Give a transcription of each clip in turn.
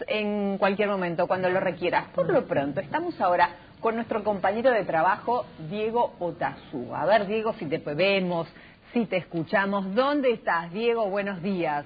en cualquier momento, cuando lo requieras. Por lo pronto, estamos ahora con nuestro compañero de trabajo, Diego Otazúa. A ver, Diego, si te vemos, si te escuchamos. ¿Dónde estás, Diego? Buenos días.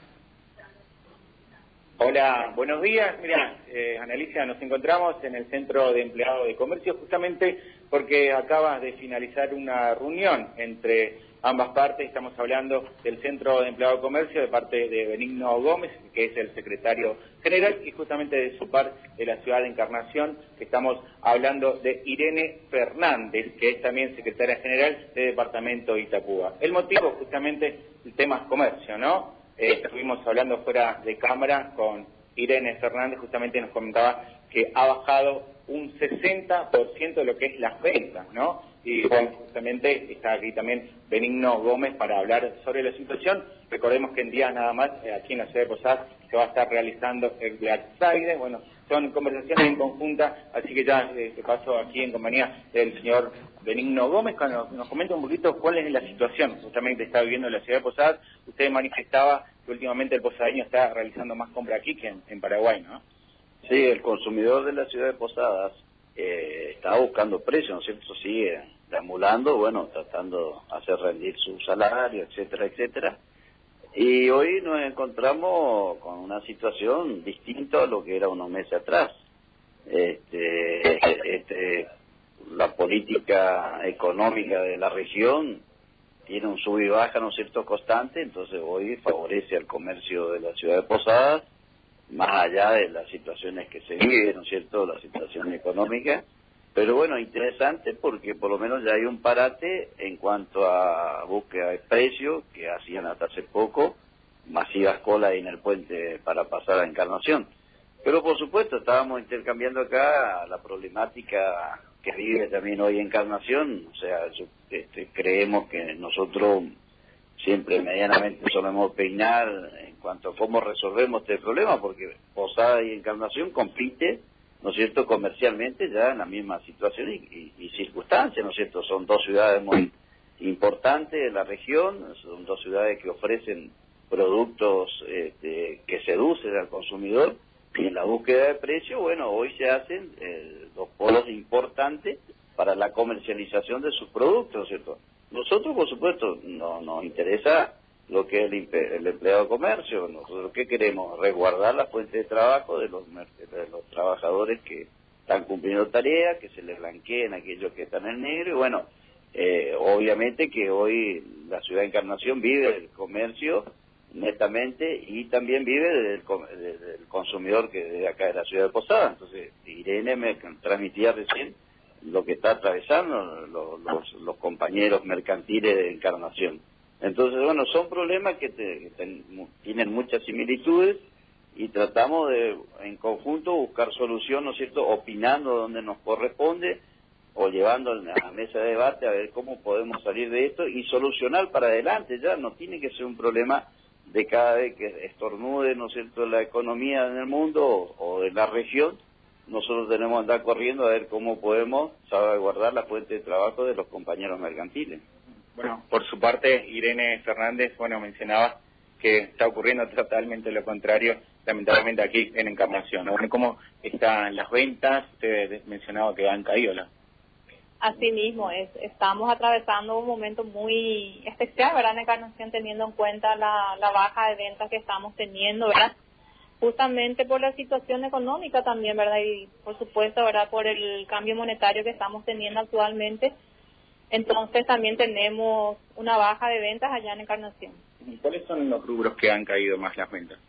Hola, buenos días. Mira, Analicia, nos encontramos en el Centro de Empleados de Comercio justamente porque acaba de finalizar una reunión entre ambas partes. Estamos hablando del Centro de Empleados de Comercio de parte de Benigno Gómez, que es el secretario general, y justamente de su par de la ciudad de Encarnación, que estamos hablando de Irene Fernández, que es también secretaria general del departamento de Itapúa. El motivo justamente el tema es comercio, ¿no? Estuvimos hablando fuera de cámara con Irene Fernández, justamente nos comentaba que ha bajado un 60% de lo que es las ventas, ¿no? Y bueno, justamente está aquí también Benigno Gómez para hablar sobre la situación. Recordemos que en días nada más, aquí en la ciudad de Posadas, se va a estar realizando el Black Friday. Bueno, son conversaciones en conjunta, así que ya de paso aquí en compañía del señor Benigno Gómez, cuando nos comenta un poquito cuál es la situación justamente está viviendo en la ciudad de Posadas. Usted manifestaba que últimamente el posadeño está realizando más compra aquí que en Paraguay, ¿no? Sí, el consumidor de la ciudad de Posadas está buscando precios, ¿no es cierto? Sigue deambulando, bueno, tratando de hacer rendir su salario, etcétera, etcétera. Y hoy nos encontramos con una situación distinta a lo que era unos meses atrás. La política económica de la región tiene un sub y baja, ¿no es cierto?, constante, entonces hoy favorece al comercio de la ciudad de Posadas, más allá de las situaciones que se viven, ¿no es cierto?, la situación económica. Pero bueno, interesante porque por lo menos ya hay un parate en cuanto a búsqueda de precios que hacían hasta hace poco, masivas colas en el puente para pasar a Encarnación. Pero por supuesto estábamos intercambiando acá la problemática que vive también hoy Encarnación, o sea, creemos que nosotros siempre medianamente solemos peinar en cuanto a cómo resolvemos este problema, porque Posada y Encarnación compiten, ¿no es cierto?, comercialmente ya en la misma situación y circunstancias, ¿no es cierto? Son dos ciudades muy importantes de la región, son dos ciudades que ofrecen productos que seducen al consumidor, y en la búsqueda de precio, bueno, hoy se hacen dos polos importantes para la comercialización de sus productos, ¿no es cierto? Nosotros, por supuesto, no nos interesa lo que es el empleado de comercio. Nosotros, ¿qué queremos? Resguardar la fuente de trabajo de los trabajadores que están cumpliendo tareas, que se les blanqueen aquellos que están en negro. Y bueno, obviamente que hoy la ciudad de Encarnación vive del comercio netamente y también vive del consumidor que de acá de la ciudad de Posadas. Entonces, Irene me transmitía recién lo que está atravesando los compañeros mercantiles de Encarnación. Entonces, bueno, son problemas que tienen muchas similitudes y tratamos de, en conjunto, buscar solución, ¿no es cierto?, opinando donde nos corresponde o llevando a la mesa de debate a ver cómo podemos salir de esto y solucionar para adelante. Ya no tiene que ser un problema de cada vez que estornude, ¿no es cierto?, la economía en el mundo o de la región. Nosotros tenemos que andar corriendo a ver cómo podemos salvaguardar la fuente de trabajo de los compañeros mercantiles. Bueno, por su parte, Irene Fernández, bueno, mencionaba que está ocurriendo totalmente lo contrario, lamentablemente aquí en Encarnación, ¿no? Bueno, ¿cómo están las ventas? Usted mencionaba que han caído, ¿no? Así mismo, estamos atravesando un momento muy especial, ¿verdad?, en Encarnación, teniendo en cuenta la baja de ventas que estamos teniendo, ¿verdad?, justamente por la situación económica también, ¿verdad?, y por supuesto, ¿verdad?, por el cambio monetario que estamos teniendo actualmente. Entonces también tenemos una baja de ventas allá en Encarnación. ¿Cuáles son los rubros que han caído más las ventas?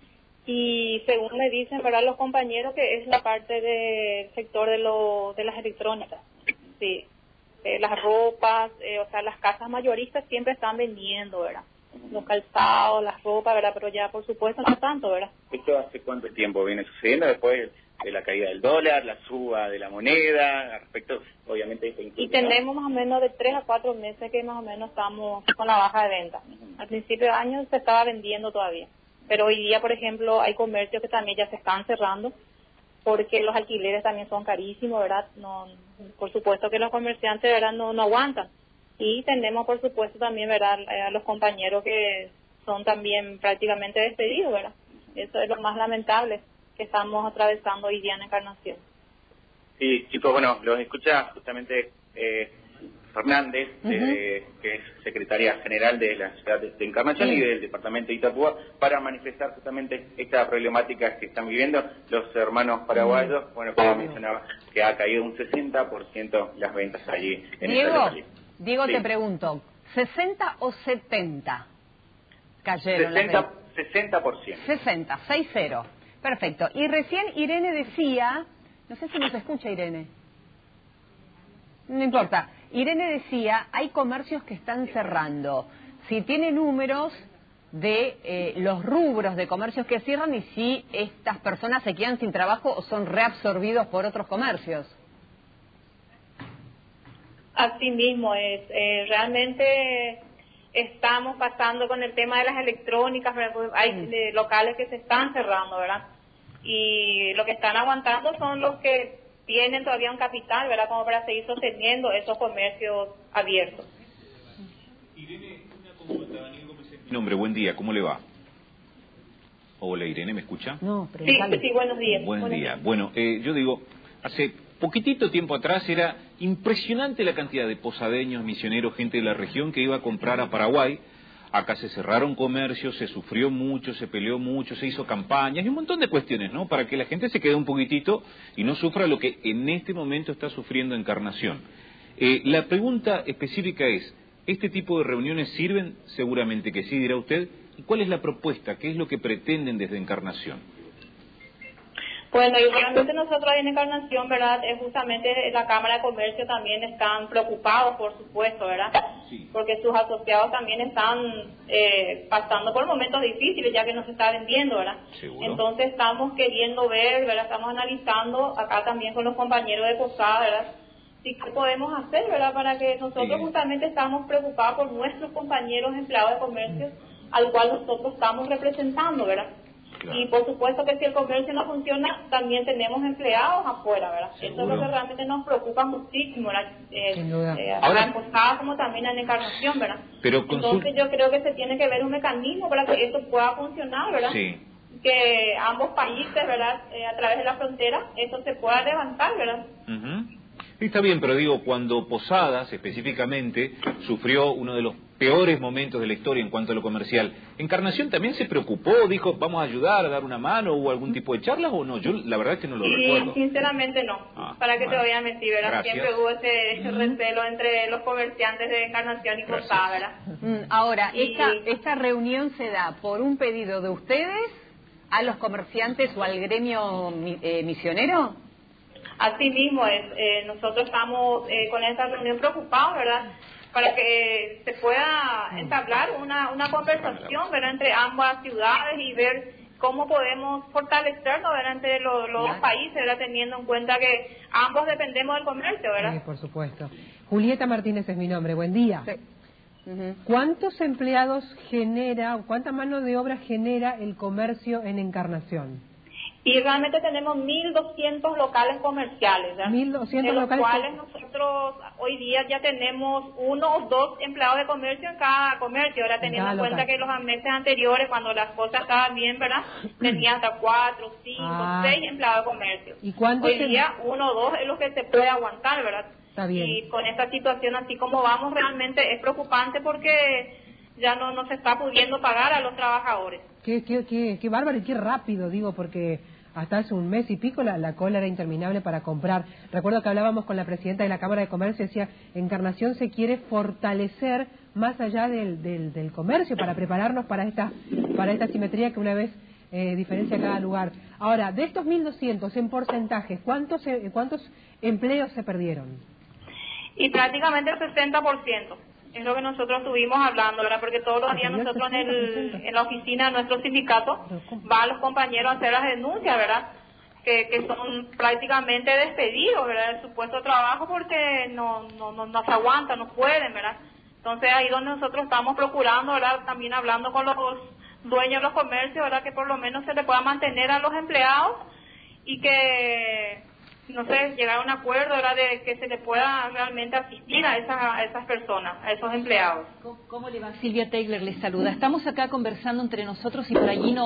Y según me dicen, ¿verdad?, los compañeros, que es la parte del sector de las electrónicas, sí. Las ropas, o sea, las casas mayoristas siempre están vendiendo, ¿verdad? Los calzados, las ropas, ¿verdad? Pero ya, por supuesto, no tanto, ¿verdad? ¿Esto hace cuánto tiempo viene sucediendo después de la caída del dólar, la suba de la moneda, respecto, obviamente... Y tenemos más o menos de 3 a 4 meses que más o menos estamos con la baja de venta. Al principio de año se estaba vendiendo todavía, pero hoy día, por ejemplo, hay comercios que también ya se están cerrando, porque los alquileres también son carísimos, ¿verdad? No, por supuesto que los comerciantes, ¿verdad?, no aguantan. Y tenemos, por supuesto, también, ¿verdad?, a los compañeros que son también prácticamente despedidos, ¿verdad? Eso es lo más lamentable, que estamos atravesando hoy día en Encarnación. Sí, chicos, bueno, los escucha justamente Fernández, que es secretaria general de la ciudad de Encarnación y del departamento de Itapúa, para manifestar justamente esta problemática que están viviendo los hermanos paraguayos. Bueno, como mencionaba, que ha caído un 60% las ventas allí en esta localidad. Diego, sí. Te pregunto, ¿60 o 70 cayeron las ventas? 60%. 60, 6-0. Perfecto. Y recién Irene decía, no sé si nos escucha Irene. No importa. Irene decía, hay comercios que están cerrando. Si tiene números de los rubros de comercios que cierran y si estas personas se quedan sin trabajo o son reabsorbidos por otros comercios. Así mismo es. Realmente estamos pasando con el tema de las electrónicas, hay locales que se están cerrando, ¿verdad? Y lo que están aguantando son los que tienen todavía un capital, ¿verdad? Como para seguir sosteniendo esos comercios abiertos. Irene, una consulta, Daniel Gómez es mi nombre, buen día, ¿cómo le va? Hola Irene, ¿me escucha? No, sí, buenos días. Buen día. Bueno, yo digo, hace poquitito tiempo atrás era impresionante la cantidad de posadeños, misioneros, gente de la región que iba a comprar a Paraguay. Acá se cerraron comercios, se sufrió mucho, se peleó mucho, se hizo campañas y un montón de cuestiones, ¿no? Para que la gente se quede un poquitito y no sufra lo que en este momento está sufriendo Encarnación. La pregunta específica es, ¿este tipo de reuniones sirven? Seguramente que sí, dirá usted. ¿Y cuál es la propuesta? ¿Qué es lo que pretenden desde Encarnación? Bueno, y realmente nosotros en Encarnación, ¿verdad? Es justamente la Cámara de Comercio también están preocupados, por supuesto, ¿verdad? Sí. Porque sus asociados también están pasando por momentos difíciles, ya que no se está vendiendo, ¿verdad? Seguro. Entonces estamos queriendo ver, ¿verdad? Estamos analizando acá también con los compañeros de Posada, ¿verdad? Sí, ¿qué podemos hacer, ¿verdad? Para que nosotros justamente estamos preocupados por nuestros compañeros empleados de comercio, al cual nosotros estamos representando, ¿verdad? Claro. Y por supuesto que si el comercio no funciona, también tenemos empleados afuera, ¿verdad? Seguro. Eso es lo que realmente nos preocupa muchísimo, ¿verdad? Ahora en Posada como también en Encarnación, ¿verdad? Pero entonces yo creo que se tiene que ver un mecanismo para que esto pueda funcionar, ¿verdad? Sí. Que ambos países, ¿verdad? A través de la frontera, esto se pueda levantar, ¿verdad? Está bien, pero digo, cuando Posadas específicamente sufrió uno de los peores momentos de la historia en cuanto a lo comercial, ¿Encarnación también se preocupó, dijo, vamos a ayudar, a dar una mano, hubo algún tipo de charlas o no? Yo la verdad es que no lo recuerdo. Sinceramente no, para que te voy a mentir, ¿verdad? Gracias. Siempre hubo ese recelo entre los comerciantes de Encarnación y Posada, ¿verdad? Ahora, esta reunión se da por un pedido de ustedes a los comerciantes o al gremio misionero. Así mismo es, nosotros estamos con esta reunión preocupados, ¿verdad? Para que se pueda entablar una conversación, ¿verdad? Entre ambas ciudades y ver cómo podemos fortalecernos, ¿verdad? Entre los dos países, ¿verdad? Teniendo en cuenta que ambos dependemos del comercio, ¿verdad? Sí, por supuesto. Julieta Martínez es mi nombre, buen día. Sí. ¿Cuántos empleados genera, cuánta mano de obra genera el comercio en Encarnación? Y realmente tenemos 1.200 locales comerciales, ¿verdad? 1.200 locales, de los cuales nosotros hoy día ya tenemos 1 o 2 empleados de comercio en cada comercio, ¿verdad? Teniendo en cuenta que los meses anteriores, cuando las cosas estaban bien, ¿verdad? Tenían hasta 4, 5, 6 empleados de comercio. ¿Y cuántos hoy día 1 o 2 es lo que se puede aguantar, ¿verdad? Está bien. Y con esta situación así como vamos, realmente es preocupante porque ya no se está pudiendo pagar a los trabajadores. Qué bárbaro y qué rápido, digo, porque hasta hace un mes y pico la cola era interminable para comprar. Recuerdo que hablábamos con la presidenta de la Cámara de Comercio, decía, Encarnación se quiere fortalecer más allá del comercio para prepararnos para esta simetría que una vez diferencia cada lugar. Ahora, de estos 1.200 en porcentajes, ¿cuántos empleos se perdieron? Y prácticamente el 60%. Es lo que nosotros estuvimos hablando, ¿verdad? Porque todos los días nosotros en la oficina de nuestro sindicato van los compañeros a hacer las denuncias, ¿verdad? Que son prácticamente despedidos, ¿verdad? De su puesto de trabajo porque no se aguantan, no pueden, ¿verdad? Entonces ahí donde nosotros estamos procurando, ¿verdad? También hablando con los dueños de los comercios, ¿verdad? Que por lo menos se le pueda mantener a los empleados y que, no sé, llegar a un acuerdo, ¿verdad? De que se le pueda realmente asistir a esas personas, a esos empleados. ¿Cómo le va? Silvia Taylor les saluda. Estamos acá conversando entre nosotros y por allí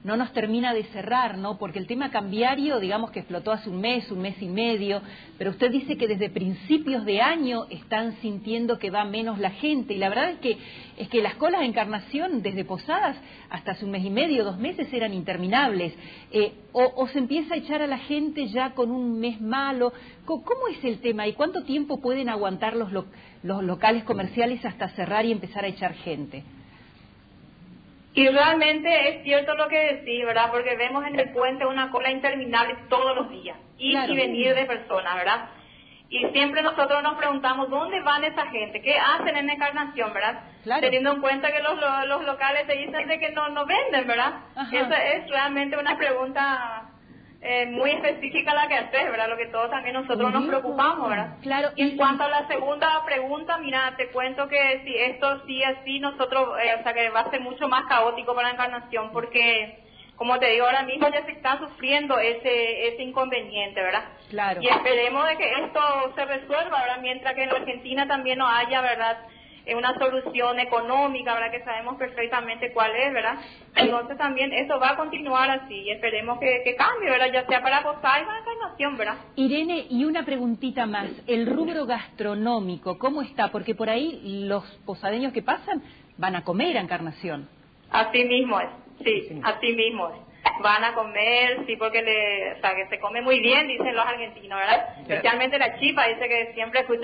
no nos termina de cerrar, ¿no? Porque el tema cambiario, digamos que explotó hace un mes y medio, pero usted dice que desde principios de año están sintiendo que va menos la gente, y la verdad es que las colas de Encarnación desde Posadas hasta hace un mes y medio, 2 meses eran interminables, o se empieza a echar a la gente ya con un mes malo. ¿Cómo es el tema y cuánto tiempo pueden aguantar los locales comerciales hasta cerrar y empezar a echar gente? Y realmente es cierto lo que decís, ¿verdad? Porque vemos en el puente una cola interminable todos los días, ir y venir de personas, ¿verdad? Y siempre nosotros nos preguntamos, ¿dónde van esa gente? ¿Qué hacen en Encarnación, verdad? Claro. Teniendo en cuenta que los locales te dicen de que no venden, ¿verdad? Ajá. Esa es realmente una pregunta muy específica la que haces, ¿verdad? Lo que todos también nosotros nos preocupamos, ¿verdad? Claro. Y en cuanto a la segunda pregunta, mira, te cuento que si esto sigue así, nosotros, o sea, que va a ser mucho más caótico para Encarnación, porque, como te digo, ahora mismo ya se está sufriendo ese inconveniente, ¿verdad? Claro. Y esperemos de que esto se resuelva, ¿verdad? Mientras que en Argentina también no haya, ¿verdad?, una solución económica, ¿verdad?, que sabemos perfectamente cuál es, ¿verdad? Entonces también eso va a continuar así y esperemos que cambie, ¿verdad?, ya sea para Posadas y para Encarnación, ¿verdad? Irene, y una preguntita más, el rubro gastronómico, ¿cómo está? Porque por ahí los posadeños que pasan van a comer a Encarnación. Así mismo es, sí, así mismo es. Van a comer, sí, porque o sea, que se come muy bien, dicen los argentinos, ¿verdad? Especialmente la chipa, dice que siempre escucho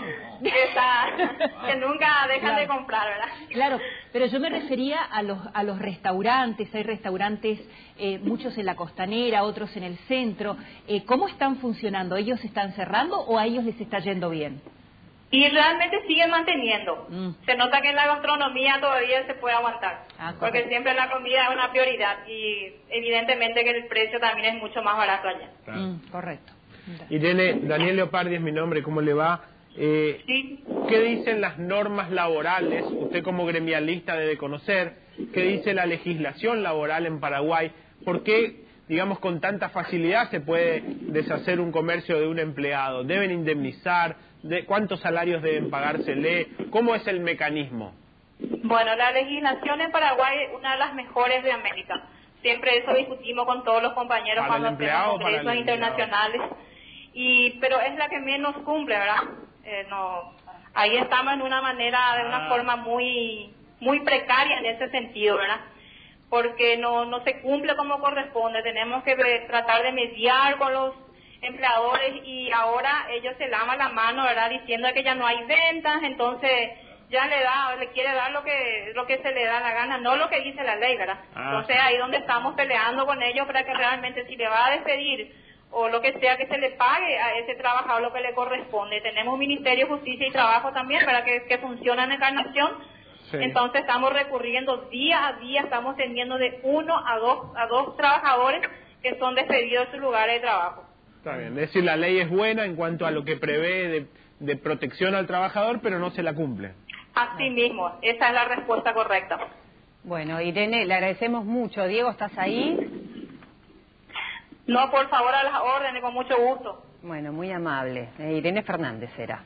que nunca dejan de comprar, ¿verdad? Claro, pero yo me refería a los restaurantes. Hay restaurantes, muchos en la costanera, otros en el centro. ¿Cómo están funcionando? ¿Ellos están cerrando o a ellos les está yendo bien? Y realmente siguen manteniendo. Se nota que en la gastronomía todavía se puede aguantar, porque siempre la comida es una prioridad y evidentemente que el precio también es mucho más barato allá. Correcto. Irene, Daniel Leopardi es mi nombre, ¿cómo le va? Sí. ¿Qué dicen las normas laborales? Usted como gremialista debe conocer. ¿Qué dice la legislación laboral en Paraguay? ¿Por qué, digamos, con tanta facilidad se puede deshacer un comercio de un empleado? ¿Deben indemnizar? ¿Cuántos salarios deben pagársele? ¿Cómo es el mecanismo? Bueno, la legislación en Paraguay es una de las mejores de América. Siempre eso discutimos con todos los compañeros cuando hacemos congresos internacionales. Pero es la que menos cumple, ¿verdad? Ahí estamos de una forma muy precaria en ese sentido, ¿verdad? Porque no se cumple como corresponde. Tenemos que tratar de mediar con los empleadores y ahora ellos se lavan la mano, ¿verdad?, diciendo que ya no hay ventas, entonces ya le quiere dar lo que se le da la gana, no lo que dice la ley, ¿verdad? Entonces ahí donde estamos peleando con ellos para que realmente si le va a despedir o lo que sea, que se le pague a ese trabajador lo que le corresponde. Tenemos un Ministerio de Justicia y Trabajo también, ¿verdad?, que funciona en Encarnación. Sí. Entonces estamos recurriendo día a día, estamos teniendo de 1 a 2 trabajadores que son despedidos de sus lugares de trabajo. Está bien, es decir, la ley es buena en cuanto a lo que prevé de protección al trabajador, pero no se la cumple. Así mismo, esa es la respuesta correcta. Bueno, Irene, le agradecemos mucho. Diego, ¿estás ahí? No, por favor, a las órdenes, con mucho gusto. Bueno, muy amable. Irene Fernández era.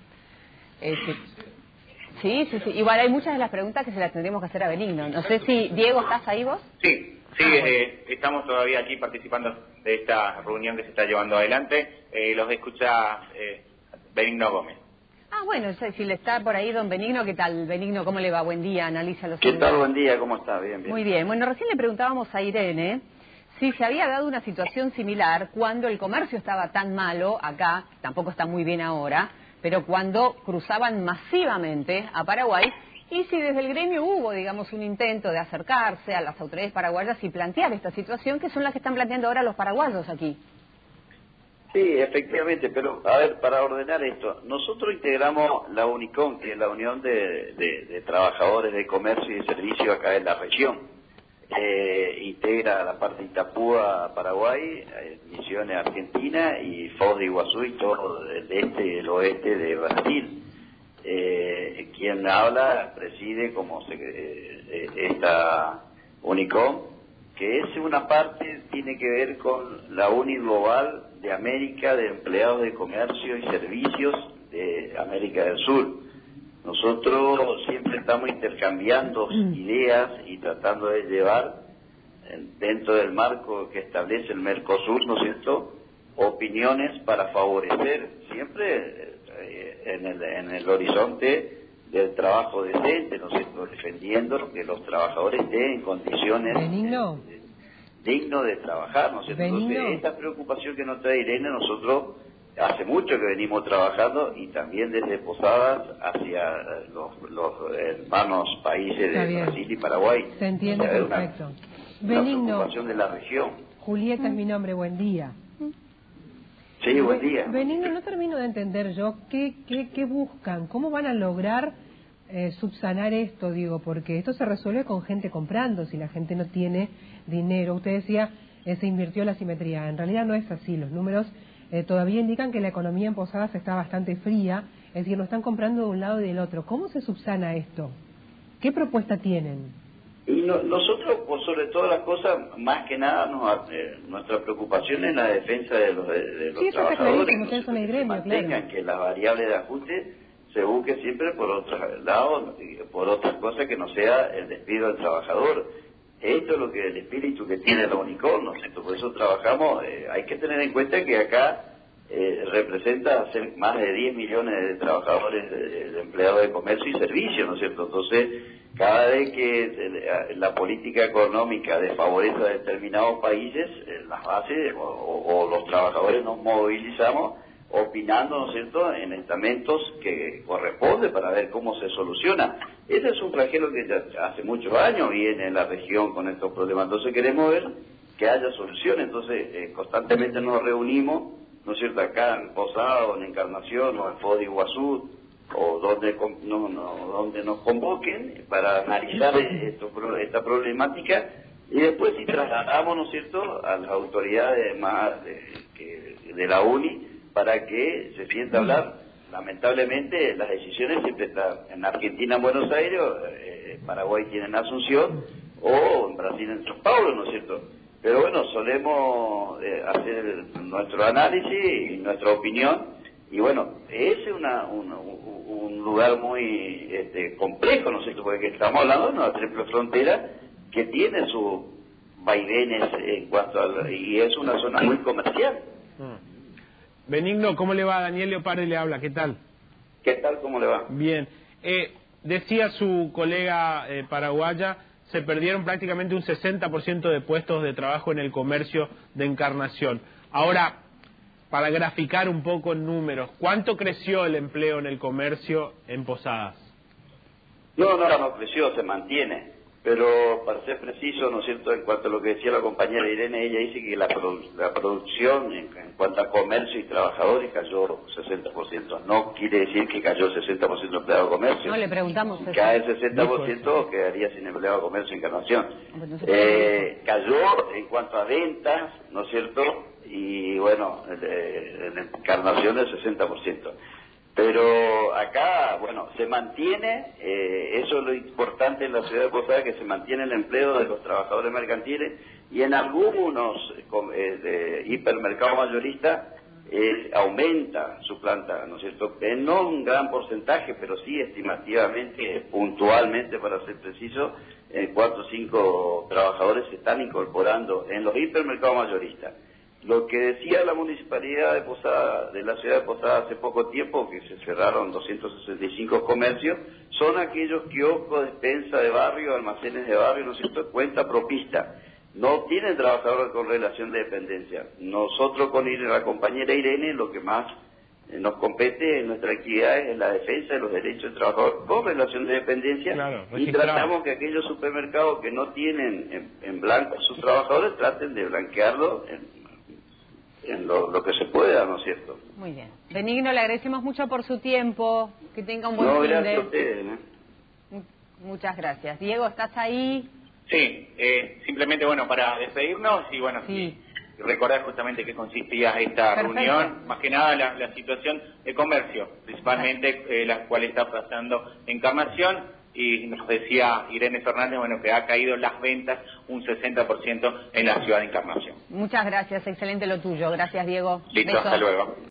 Sí. Igual hay muchas de las preguntas que se las tendremos que hacer a Benigno. No sé si, Diego, ¿estás ahí vos? Sí, estamos todavía aquí participando de esta reunión que se está llevando adelante. Los escucha Benigno Gómez. Bueno, si le está por ahí don Benigno, ¿qué tal? Benigno, ¿cómo le va? Buen día, analiza los... ¿Qué tal? Buen día, ¿cómo está? Bien. Muy bien. Bueno, recién le preguntábamos a Irene si se había dado una situación similar cuando el comercio estaba tan malo acá, tampoco está muy bien ahora, pero cuando cruzaban masivamente a Paraguay, y si desde el gremio hubo, digamos, un intento de acercarse a las autoridades paraguayas y plantear esta situación, que son las que están planteando ahora los paraguayos aquí. Sí, efectivamente, pero a ver, para ordenar esto, nosotros integramos la UNICOM, que es la Unión de Trabajadores de Comercio y Servicio acá en la región. Integra la parte de Itapúa, Paraguay, Misiones, Argentina, y Foz de Iguazú y todo el este y el oeste de Brasil. Quien habla preside como esta UNICOM, que es una parte, tiene que ver con la UNI Global de América, de empleados de comercio y servicios de América del Sur. Nosotros siempre estamos intercambiando ideas y tratando de llevar dentro del marco que establece el Mercosur, ¿no es cierto?, opiniones para favorecer siempre en el horizonte del trabajo decente, ¿no es cierto?, defendiendo que los trabajadores estén en condiciones dignos de trabajar, ¿no es cierto? Entonces, esta preocupación que nos trae Irene, nosotros hace mucho que venimos trabajando, y también desde Posadas hacia los hermanos países de Brasil y Paraguay. Se entiende, perfecto. Una preocupación de la región. Julieta es mi nombre, buen día. Sí, buen día. Benigno, no termino de entender yo qué buscan, cómo van a lograr subsanar esto, digo, porque esto se resuelve con gente comprando, si la gente no tiene dinero. Usted decía, se invirtió la simetría, en realidad no es así, los números todavía indican que la economía en Posadas está bastante fría, es decir, no están comprando de un lado y del otro. ¿Cómo se subsana esto? ¿Qué propuesta tienen? Y nosotros, por sobre todas las cosas, más que nada, nuestra preocupación es la defensa de los trabajadores, ustedes son el gremio, claro. Que la variable de ajuste se busque siempre por otros lados, por otras cosas que no sea el despido del trabajador. Esto es lo que el espíritu que tiene la Unicor, ¿no es cierto? Por eso trabajamos. Hay que tener en cuenta que acá representa más de 10 millones de trabajadores, de empleados de comercio y servicios, ¿no es cierto? Entonces, cada vez que la política económica desfavorece a determinados países, las bases o los trabajadores nos movilizamos opinando, ¿no es cierto?, en estamentos que corresponde para ver cómo se soluciona. Ese es un flagelo que ya hace muchos años viene en la región con estos problemas. Entonces queremos ver que haya soluciones. Entonces constantemente nos reunimos, ¿no es cierto?, acá en Posadas, o en Encarnación, o en Foz de Iguazú, o donde nos convoquen para analizar esta problemática, y después si trasladamos, ¿no es cierto?, a las autoridades más de la UNI para que se sienta a hablar. Lamentablemente las decisiones siempre están en Argentina, en Buenos Aires, Paraguay tiene en Asunción, o en Brasil en São Paulo, ¿no es cierto? Pero bueno, solemos hacer nuestro análisis y nuestra opinión, y bueno, ese es un lugar muy complejo, ¿no es cierto? Porque estamos hablando de una triple frontera que tiene sus vaivenes en cuanto y es una zona muy comercial. Benigno, ¿cómo le va? Daniel Leopardi le habla, ¿qué tal? ¿Qué tal? ¿Cómo le va? Bien. Decía su colega paraguaya, se perdieron prácticamente un 60% de puestos de trabajo en el comercio de Encarnación. Ahora, para graficar un poco en números, ¿cuánto creció el empleo en el comercio en Posadas? No creció, se mantiene. Pero para ser preciso, ¿no es cierto?, en cuanto a lo que decía la compañera Irene, ella dice que la producción en cuanto a comercio y trabajadores cayó 60%. No quiere decir que cayó 60% de empleado de comercio. No, le preguntamos. Si cae el 60%, quedaría sin empleado de comercio en Encarnación. Cayó en cuanto a ventas, ¿no es cierto?, y bueno, en Encarnación el 60%. Pero acá, bueno, se mantiene, eso es lo importante en la ciudad de Posadas, que se mantiene el empleo de los trabajadores mercantiles, y en algunos hipermercados mayoristas aumenta su planta, ¿no es cierto? No un gran porcentaje, pero sí estimativamente, puntualmente, para ser preciso, 4 o 5 trabajadores se están incorporando en los hipermercados mayoristas. Lo que decía la municipalidad de Posadas, de la ciudad de Posadas hace poco tiempo, que se cerraron 265 comercios, son aquellos kioscos, despensa de barrio, almacenes de barrio, ¿no es cierto?, cuenta propista. No tienen trabajadores con relación de dependencia. Nosotros con la compañera Irene, lo que más nos compete en nuestra actividad es la defensa de los derechos del trabajador con relación de dependencia, claro, y tratamos que aquellos supermercados que no tienen en blanco a sus trabajadores traten de blanquearlo en lo que se pueda, ¿no es cierto? Muy bien. Benigno, le agradecemos mucho por su tiempo, que tenga un buen fin de... gracias a ustedes, Muchas gracias. Diego, ¿estás ahí? Sí, simplemente, bueno, para despedirnos y, bueno, sí, y recordar justamente qué consistía esta reunión, más que nada la situación de comercio, principalmente la cual está pasando Encarnación. Y nos decía Irene Fernández, bueno, que ha caído las ventas un 60% en la ciudad de Encarnación. Muchas gracias, excelente lo tuyo. Gracias, Diego. Listo, hasta luego.